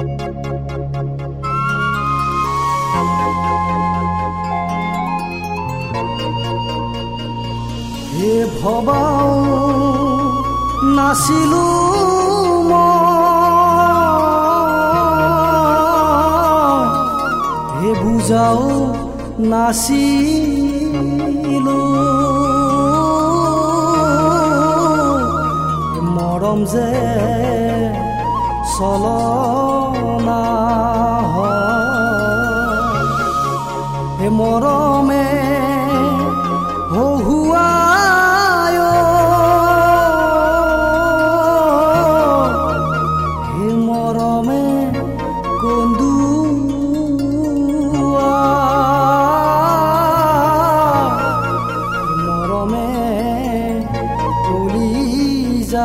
হে ভবাও নাছিলো হে বুজাও নাছিলো মৰম যে চলনা হে মৰমে হহুৱায় হে মৰমে কন্দুৱা মৰমে কলিজা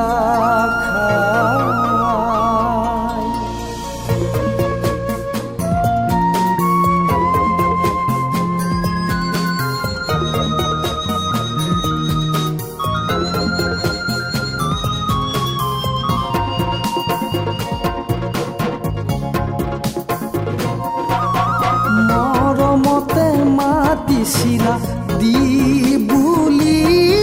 মৰমতে মাতিছিলা দি বুলি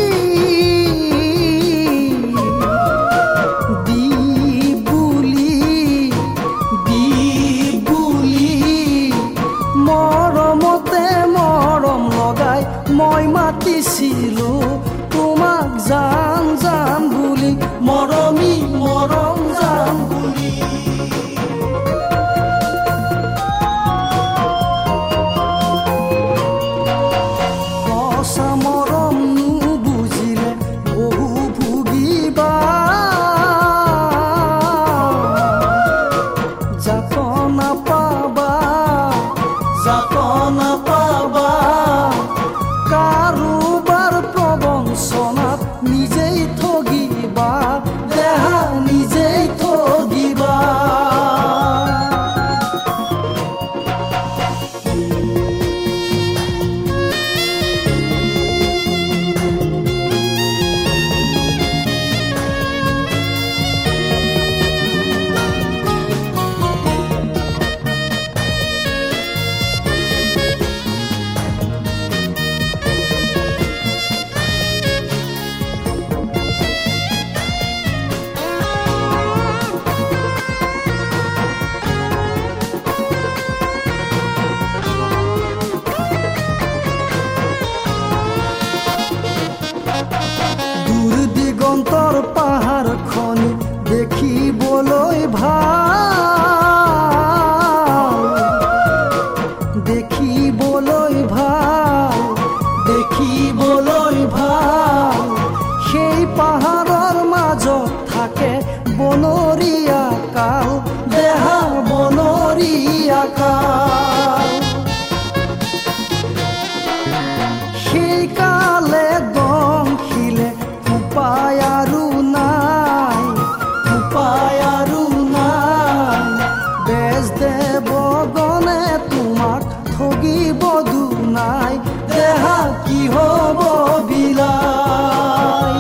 মৰমতে মৰম লগাই মই মাতিছিলো তোমাক জান জান বুলি মৰমী মৰম জান বুলি মৰম নুবুজিলে বহু ভুগিবা যাতনা পাবা কাৰোবাৰ প্ৰবঞ্চনাত নিজেই ঠগিবা দেহা নিজেই ঠগিবা দিগন্তৰ পাহাৰখন দেখিবলৈ ভাল দেখিবলৈ ভাল সেই পাহাৰৰ মাজত থাকে বনৰীয়া কাল দেহা বনৰীয়া কাল সেই কালে দংখিলে উপায় আৰু নাই বেজ দেৱ গণে তোমাক ঠগিব দুনাই দেহা কি হ'ব বিলাই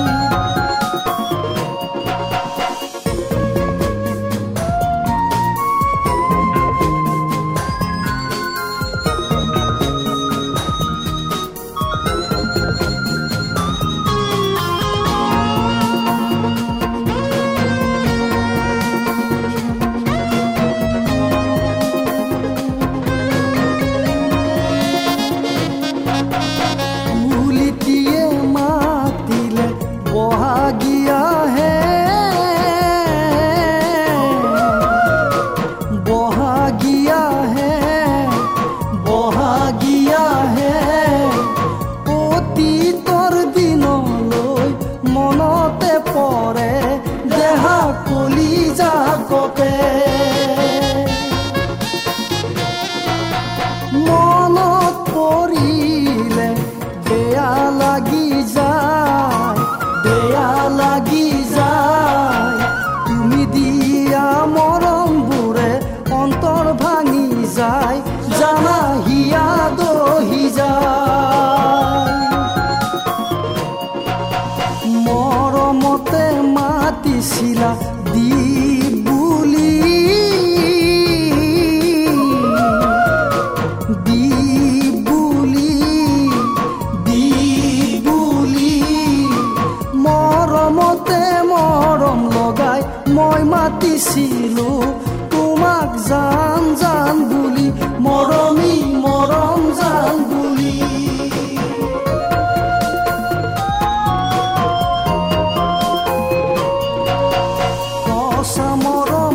মৰম